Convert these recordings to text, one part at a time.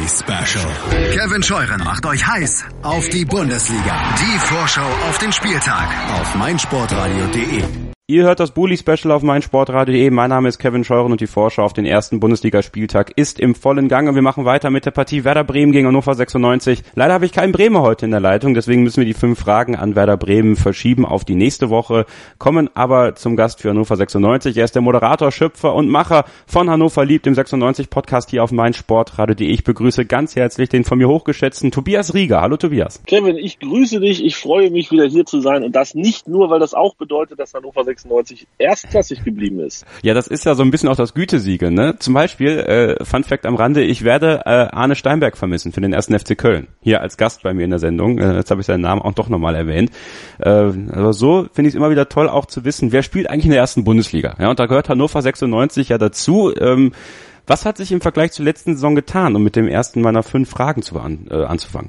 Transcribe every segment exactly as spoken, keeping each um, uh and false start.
Bully Special. Kevin Scheuren macht euch heiß auf die Bundesliga. Die Vorschau auf den Spieltag auf meinsportradio punkt de. Ihr hört das Bully-Special auf meinsportradio punkt de. Mein Name ist Kevin Scheuren und die Vorschau auf den ersten Bundesligaspieltag ist im vollen Gang. Wir machen weiter mit der Partie Werder Bremen gegen Hannover sechsundneunzig. Leider habe ich keinen Bremer heute in der Leitung, deswegen müssen wir die fünf Fragen an Werder Bremen verschieben auf die nächste Woche, kommen aber zum Gast für Hannover sechsundneunzig. Er ist der Moderator, Schöpfer und Macher von Hannover liebt, dem sechsundneunzig-Podcast hier auf meinsportradio punkt de. Ich begrüße ganz herzlich den von mir hochgeschätzten Tobias Rieger. Hallo Tobias. Kevin, ich grüße dich. Ich freue mich, wieder hier zu sein und das nicht nur, weil das auch bedeutet, dass Hannover sechsundneunzig erstklassig geblieben ist. Ja, das ist ja so ein bisschen auch das Gütesiegel, ne? Zum Beispiel, äh, Fun Fact am Rande, ich werde äh, Arne Steinberg vermissen für den ersten F C Köln. Hier als Gast bei mir in der Sendung. Äh, jetzt habe ich seinen Namen auch doch nochmal erwähnt. Äh, aber so finde ich es immer wieder toll, auch zu wissen, wer spielt eigentlich in der ersten Bundesliga. Ja, und da gehört Hannover sechsundneunzig ja dazu. Ähm, was hat sich im Vergleich zur letzten Saison getan, um mit dem ersten meiner fünf Fragen zu an, äh, anzufangen?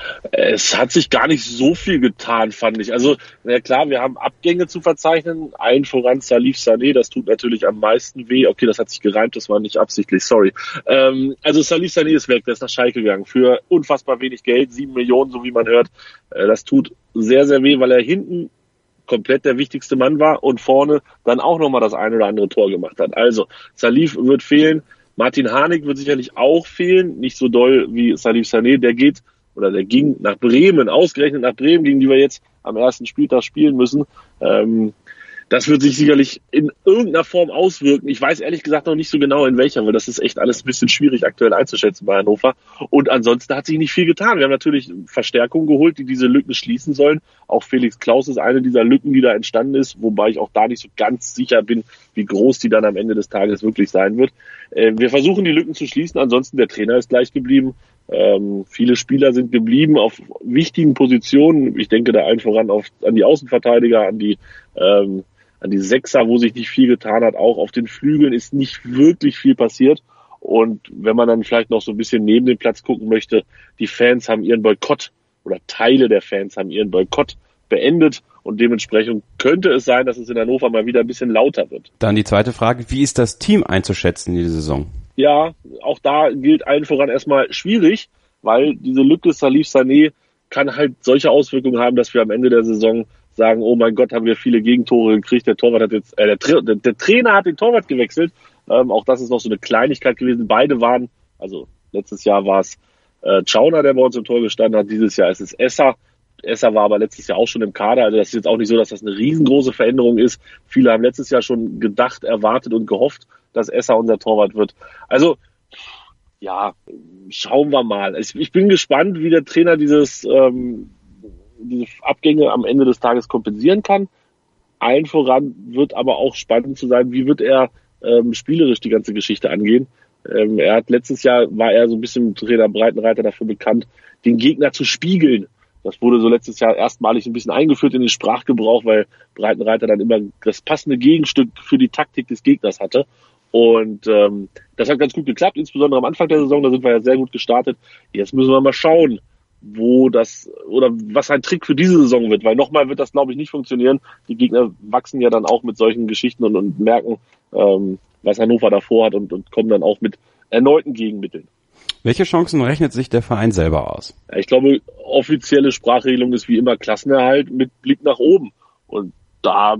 Es hat sich gar nicht so viel getan, fand ich. Also, na klar, wir haben Abgänge zu verzeichnen. Allen voran Salif Sané, das tut natürlich am meisten weh. Okay, das hat sich gereimt, das war nicht absichtlich, sorry. Ähm, also Salif Sané ist weg, der ist nach Schalke gegangen. Für unfassbar wenig Geld, sieben Millionen, so wie man hört. Äh, das tut sehr, sehr weh, weil er hinten komplett der wichtigste Mann war und vorne dann auch nochmal das ein oder andere Tor gemacht hat. Also, Salif wird fehlen. Martin Harnik wird sicherlich auch fehlen. Nicht so doll wie Salif Sané, der geht oder der ging nach Bremen, ausgerechnet nach Bremen, gegen die wir jetzt am ersten Spieltag spielen müssen. Ähm, das wird sich sicherlich in irgendeiner Form auswirken. Ich weiß ehrlich gesagt noch nicht so genau in welcher, weil das ist echt alles ein bisschen schwierig aktuell einzuschätzen bei Hannover. Und ansonsten hat sich nicht viel getan. Wir haben natürlich Verstärkungen geholt, die diese Lücken schließen sollen. Auch Felix Klaus ist eine dieser Lücken, die da entstanden ist, wobei ich auch da nicht so ganz sicher bin, wie groß die dann am Ende des Tages wirklich sein wird. Äh, wir versuchen die Lücken zu schließen. Ansonsten der Trainer ist gleich geblieben. Ähm, viele Spieler sind geblieben auf wichtigen Positionen. Ich denke da allen voran auf, an die Außenverteidiger, an die, ähm, an die Sechser, wo sich nicht viel getan hat. Auch auf den Flügeln ist nicht wirklich viel passiert. Und wenn man dann vielleicht noch so ein bisschen neben den Platz gucken möchte, die Fans haben ihren Boykott oder Teile der Fans haben ihren Boykott beendet. Und dementsprechend könnte es sein, dass es in Hannover mal wieder ein bisschen lauter wird. Dann die zweite Frage, wie ist das Team einzuschätzen in dieser Saison? Ja, auch da gilt allen voran erstmal schwierig, weil diese Lücke Salif Sané kann halt solche Auswirkungen haben, dass wir am Ende der Saison sagen, oh mein Gott, haben wir viele Gegentore gekriegt, der Torwart hat jetzt, äh, der, Tra- der, der Trainer hat den Torwart gewechselt. Ähm, auch das ist noch so eine Kleinigkeit gewesen. Beide waren, also letztes Jahr war es äh, Schauner, der bei uns im Tor gestanden hat, dieses Jahr ist es Esser. Esser war aber letztes Jahr auch schon im Kader, also das ist jetzt auch nicht so, dass das eine riesengroße Veränderung ist. Viele haben letztes Jahr schon gedacht, erwartet und gehofft, dass Esser unser Torwart wird. Also, ja, schauen wir mal. Ich, ich bin gespannt, wie der Trainer dieses, ähm, diese Abgänge am Ende des Tages kompensieren kann. Allen voran wird aber auch spannend zu sein, wie wird er ähm, spielerisch die ganze Geschichte angehen. Ähm, er hat letztes Jahr, war er so ein bisschen Trainer Breitenreiter dafür bekannt, den Gegner zu spiegeln. Das wurde so letztes Jahr erstmalig ein bisschen eingeführt in den Sprachgebrauch, weil Breitenreiter dann immer das passende Gegenstück für die Taktik des Gegners hatte. Und ähm, das hat ganz gut geklappt, insbesondere am Anfang der Saison, da sind wir ja sehr gut gestartet. Jetzt müssen wir mal schauen, wo das oder was ein Trick für diese Saison wird, weil nochmal wird das, glaube ich, nicht funktionieren. Die Gegner wachsen ja dann auch mit solchen Geschichten und, und merken, ähm, was Hannover davor hat und, und kommen dann auch mit erneuten Gegenmitteln. Welche Chancen rechnet sich der Verein selber aus? Ja, ich glaube, offizielle Sprachregelung ist wie immer Klassenerhalt mit Blick nach oben. Und da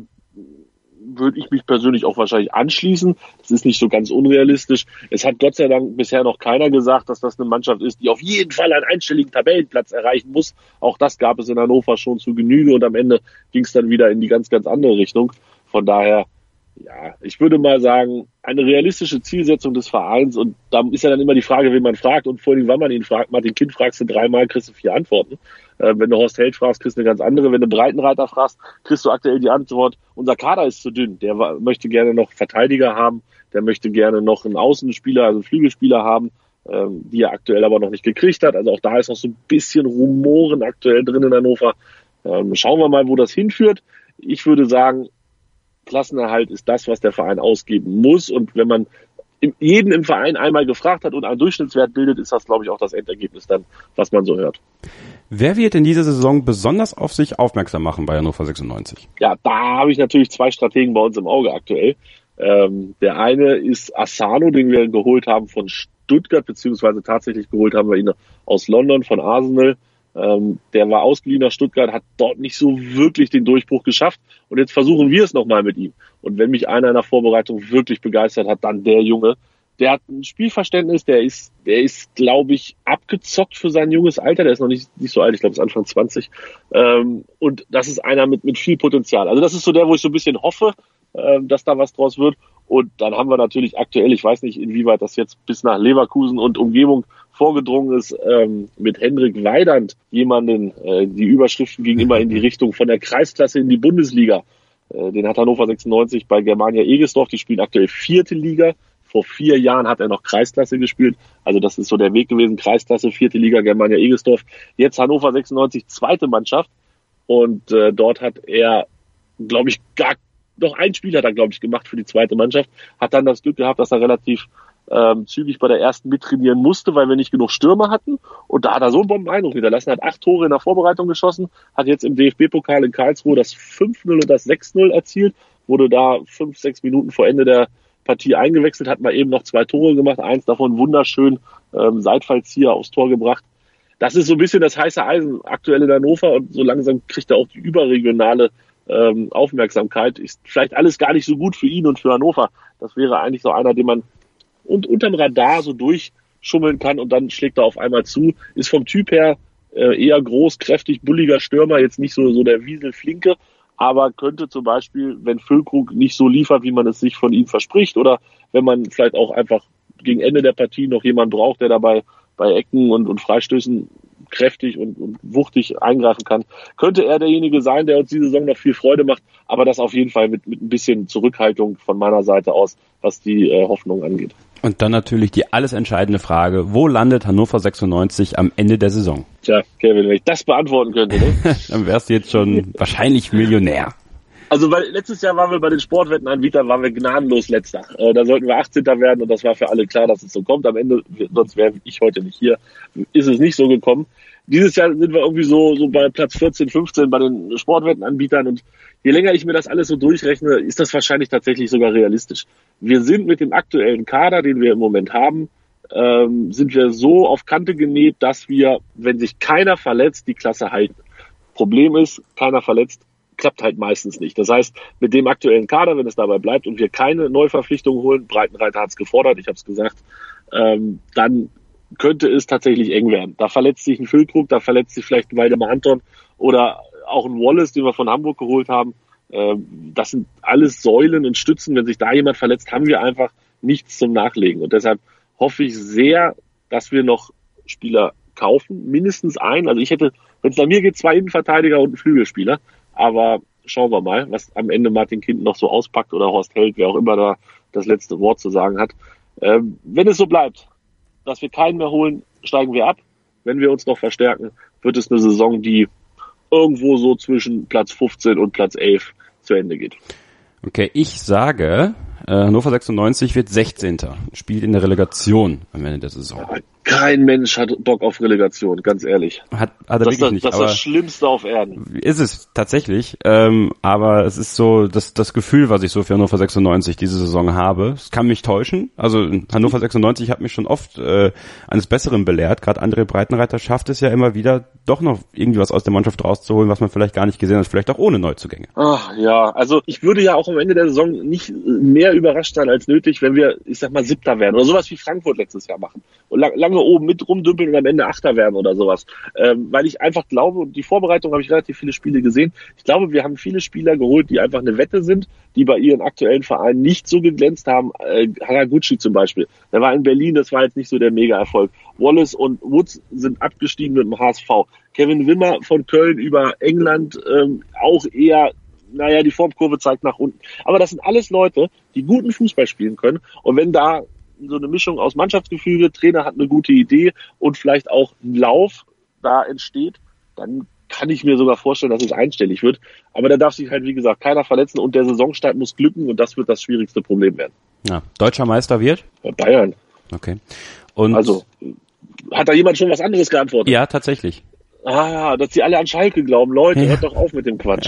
würde ich mich persönlich auch wahrscheinlich anschließen. Das ist nicht so ganz unrealistisch. Es hat Gott sei Dank bisher noch keiner gesagt, dass das eine Mannschaft ist, die auf jeden Fall einen einstelligen Tabellenplatz erreichen muss. Auch das gab es in Hannover schon zu Genüge und am Ende ging es dann wieder in die ganz, ganz andere Richtung. Von daher, ja, ich würde mal sagen, eine realistische Zielsetzung des Vereins, und da ist ja dann immer die Frage, wen man fragt und vor allem, wann man ihn fragt. Martin Kind fragst du dreimal, kriegst du vier Antworten. Äh, wenn du Horst Held fragst, kriegst du eine ganz andere. Wenn du Breitenreiter fragst, kriegst du aktuell die Antwort, unser Kader ist zu dünn. Der war, möchte gerne noch Verteidiger haben, der möchte gerne noch einen Außenspieler, also einen Flügelspieler haben, ähm, die er aktuell aber noch nicht gekriegt hat. Also auch da ist noch so ein bisschen Rumoren aktuell drin in Hannover. Ähm, schauen wir mal, wo das hinführt. Ich würde sagen, Klassenerhalt ist das, was der Verein ausgeben muss. Und wenn man jeden im Verein einmal gefragt hat und einen Durchschnittswert bildet, ist das, glaube ich, auch das Endergebnis dann, was man so hört. Wer wird in dieser Saison besonders auf sich aufmerksam machen bei Hannover sechsundneunzig? Ja, da habe ich natürlich zwei Strategen bei uns im Auge aktuell. Ähm, der eine ist Asano, den wir geholt haben von Stuttgart, beziehungsweise tatsächlich geholt haben wir ihn aus London von Arsenal. Ähm, der war ausgeliehen nach Stuttgart, hat dort nicht so wirklich den Durchbruch geschafft. Und jetzt versuchen wir es nochmal mit ihm. Und wenn mich einer in der Vorbereitung wirklich begeistert hat, dann der Junge. Der hat ein Spielverständnis, der ist, der ist, glaube ich, abgezockt für sein junges Alter. Der ist noch nicht, nicht so alt, ich glaube, ist Anfang zwanzig. Ähm, und das ist einer mit, mit viel Potenzial. Also das ist so der, wo ich so ein bisschen hoffe, ähm, dass da was draus wird. Und dann haben wir natürlich aktuell, ich weiß nicht, inwieweit das jetzt bis nach Leverkusen und Umgebung vorgedrungen ist, ähm, mit Hendrik Weidand jemanden, äh, die Überschriften gingen immer in die Richtung von der Kreisklasse in die Bundesliga. Äh, den hat Hannover sechsundneunzig bei Germania Egestorf, die spielen aktuell vierte Liga. Vor vier Jahren hat er noch Kreisklasse gespielt. Also das ist so der Weg gewesen. Kreisklasse, vierte Liga, Germania Egestorf. Jetzt Hannover sechsundneunzig, zweite Mannschaft. Und äh, dort hat er, glaube ich, gar noch ein Spiel hat er, glaube ich, gemacht für die zweite Mannschaft. Hat dann das Glück gehabt, dass er relativ ähm, zügig bei der ersten mittrainieren musste, weil wir nicht genug Stürmer hatten. Und da hat er so einen Bomben-Eindruck hinterlassen. Hat acht Tore in der Vorbereitung geschossen. Hat jetzt im D F B-Pokal in Karlsruhe das fünf null und das sechs null erzielt. Wurde da fünf, sechs Minuten vor Ende der Partie eingewechselt, hat mal eben noch zwei Tore gemacht, eins davon wunderschön ähm, Seitfallzieher aufs Tor gebracht. Das ist so ein bisschen das heiße Eisen aktuell in Hannover und so langsam kriegt er auch die überregionale ähm, Aufmerksamkeit. Ist vielleicht alles gar nicht so gut für ihn und für Hannover. Das wäre eigentlich so einer, den man und unterm Radar so durchschummeln kann und dann schlägt er auf einmal zu. Ist vom Typ her äh, eher groß, kräftig, bulliger Stürmer, jetzt nicht so, so der Wieselflinke, aber könnte zum Beispiel, wenn Füllkrug nicht so liefert, wie man es sich von ihm verspricht, oder wenn man vielleicht auch einfach gegen Ende der Partie noch jemanden braucht, der dabei bei Ecken und, und Freistößen kräftig und, und wuchtig eingreifen kann, könnte er derjenige sein, der uns diese Saison noch viel Freude macht, aber das auf jeden Fall mit, mit ein bisschen Zurückhaltung von meiner Seite aus, was die äh, Hoffnung angeht. Und dann natürlich die alles entscheidende Frage, wo landet Hannover sechsundneunzig am Ende der Saison? Tja, Kevin, wenn ich das beantworten könnte, ne? Dann wärst du jetzt schon wahrscheinlich Millionär. Also weil letztes Jahr waren wir bei den Sportwettenanbietern, waren wir gnadenlos Letzter. Äh, da sollten wir achtzehnter werden und das war für alle klar, dass es so kommt. Am Ende, sonst wäre ich heute nicht hier, ist es nicht so gekommen. Dieses Jahr sind wir irgendwie so, so bei Platz vierzehn, fünfzehn bei den Sportwettenanbietern und je länger ich mir das alles so durchrechne, ist das wahrscheinlich tatsächlich sogar realistisch. Wir sind mit dem aktuellen Kader, den wir im Moment haben, ähm, sind wir so auf Kante genäht, dass wir, wenn sich keiner verletzt, die Klasse halten. Problem ist, keiner verletzt, klappt halt meistens nicht. Das heißt, mit dem aktuellen Kader, wenn es dabei bleibt und wir keine Neuverpflichtung holen, Breitenreiter hat es gefordert, ich habe es gesagt, ähm, dann könnte es tatsächlich eng werden. Da verletzt sich ein Füllkrug, da verletzt sich vielleicht ein Waldemar Anton oder auch ein Wallace, den wir von Hamburg geholt haben. Ähm, das sind alles Säulen und Stützen. Wenn sich da jemand verletzt, haben wir einfach nichts zum Nachlegen. Und deshalb hoffe ich sehr, dass wir noch Spieler kaufen, mindestens einen. Also ich hätte, wenn es bei mir geht, zwei Innenverteidiger und einen Flügelspieler. Aber schauen wir mal, was am Ende Martin Kind noch so auspackt oder Horst Held, wer auch immer da das letzte Wort zu sagen hat. Ähm, wenn es so bleibt, dass wir keinen mehr holen, steigen wir ab. Wenn wir uns noch verstärken, wird es eine Saison, die irgendwo so zwischen Platz fünfzehn und Platz elf zu Ende geht. Okay, ich sage, äh, Hannover sechsundneunzig wird sechzehnter Spielt in der Relegation am Ende der Saison. Kein Mensch hat Bock auf Relegation, ganz ehrlich. Hat, hat er das wirklich das, nicht. Das ist das Schlimmste auf Erden. Ist es tatsächlich, ähm, aber es ist so das, das Gefühl, was ich so für Hannover sechsundneunzig diese Saison habe. Es kann mich täuschen. Also Hannover sechsundneunzig hat mich schon oft äh, eines Besseren belehrt. Gerade André Breitenreiter schafft es ja immer wieder, doch noch irgendwie was aus der Mannschaft rauszuholen, was man vielleicht gar nicht gesehen hat, vielleicht auch ohne Neuzugänge. Ach ja, also ich würde ja auch am Ende der Saison nicht mehr überrascht sein als nötig, wenn wir, ich sag mal, Siebter werden oder sowas wie Frankfurt letztes Jahr machen. Und lang, lange oben mit rumdümpeln und am Ende Achter werden oder sowas. Ähm, weil ich einfach glaube, und die Vorbereitung habe ich relativ viele Spiele gesehen, ich glaube, wir haben viele Spieler geholt, die einfach eine Wette sind, die bei ihren aktuellen Vereinen nicht so geglänzt haben. Äh, Haraguchi zum Beispiel, der war in Berlin, das war jetzt nicht so der Mega-Erfolg. Wallace und Woods sind abgestiegen mit dem H S V. Kevin Wimmer von Köln über England, ähm, auch eher, naja, die Formkurve zeigt nach unten. Aber das sind alles Leute, die guten Fußball spielen können. Und wenn da so eine Mischung aus Mannschaftsgefüge, Trainer hat eine gute Idee und vielleicht auch ein Lauf da entsteht, dann kann ich mir sogar vorstellen, dass es einstellig wird. Aber da darf sich halt, wie gesagt, keiner verletzen und der Saisonstart muss glücken und das wird das schwierigste Problem werden. Ja, deutscher Meister wird? Bayern. Okay. Und also, hat da jemand schon was anderes geantwortet? Ja, tatsächlich. Ah, dass sie alle an Schalke glauben. Leute, ja. Hört doch auf mit dem Quatsch.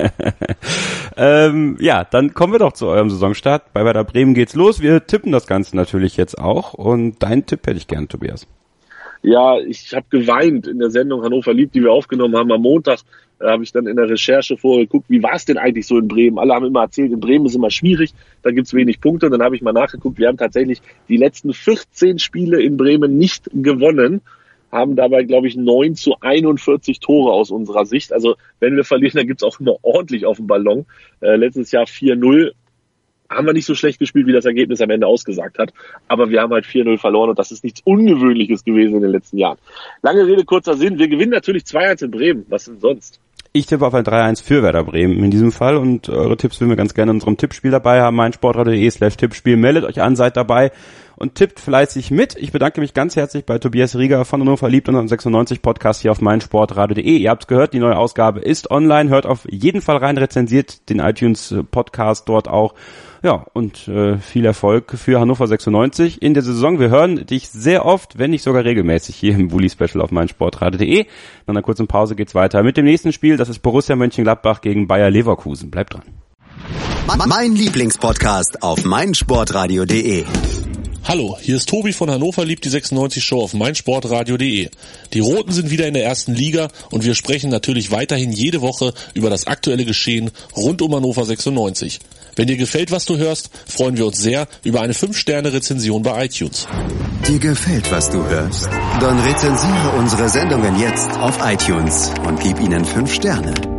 ähm, ja, dann kommen wir doch zu eurem Saisonstart. Bei Werder Bremen geht's los. Wir tippen das Ganze natürlich jetzt auch. Und deinen Tipp hätte ich gern, Tobias. Ja, ich habe geweint in der Sendung Hannover liebt, die wir aufgenommen haben am Montag. Da habe ich dann in der Recherche vorgeguckt, wie war es denn eigentlich so in Bremen? Alle haben immer erzählt, in Bremen ist immer schwierig, da gibt's wenig Punkte. Und dann habe ich mal nachgeguckt, wir haben tatsächlich die letzten vierzehn Spiele in Bremen nicht gewonnen, haben dabei, glaube ich, neun zu einundvierzig Tore aus unserer Sicht. Also wenn wir verlieren, dann gibt's auch immer ordentlich auf dem Ballon. Äh, letztes Jahr vier null. Haben wir nicht so schlecht gespielt, wie das Ergebnis am Ende ausgesagt hat. Aber wir haben halt vier null verloren und das ist nichts Ungewöhnliches gewesen in den letzten Jahren. Lange Rede, kurzer Sinn. Wir gewinnen natürlich zwei eins in Bremen. Was denn sonst? Ich tippe auf ein drei eins für Werder Bremen in diesem Fall und eure Tipps würden wir ganz gerne in unserem Tippspiel dabei haben. meinsportradio.de slash Tippspiel. Meldet euch an, seid dabei und tippt fleißig mit. Ich bedanke mich ganz herzlich bei Tobias Rieger von Hannover liebt und sechsundneunzig Podcast hier auf meinsportradio.de. Ihr habt's gehört, die neue Ausgabe ist online. Hört auf jeden Fall rein, rezensiert den iTunes Podcast dort auch. Ja, und äh, viel Erfolg für Hannover sechsundneunzig in der Saison. Wir hören dich sehr oft, wenn nicht sogar regelmäßig hier im Bully-Special auf meinsportradio.de. Nach einer kurzen Pause geht's weiter mit dem nächsten Spiel. Das ist Borussia Mönchengladbach gegen Bayer Leverkusen. Bleibt dran. Mein Lieblingspodcast auf meinsportradio.de. Hallo, hier ist Tobi von Hannover liebt die sechsundneunzig Show auf meinsportradio.de. Die Roten sind wieder in der ersten Liga und wir sprechen natürlich weiterhin jede Woche über das aktuelle Geschehen rund um Hannover sechsundneunzig. Wenn dir gefällt, was du hörst, freuen wir uns sehr über eine fünf Sterne Rezension bei iTunes. Dir gefällt, was du hörst? Dann rezensiere unsere Sendungen jetzt auf iTunes und gib ihnen fünf Sterne.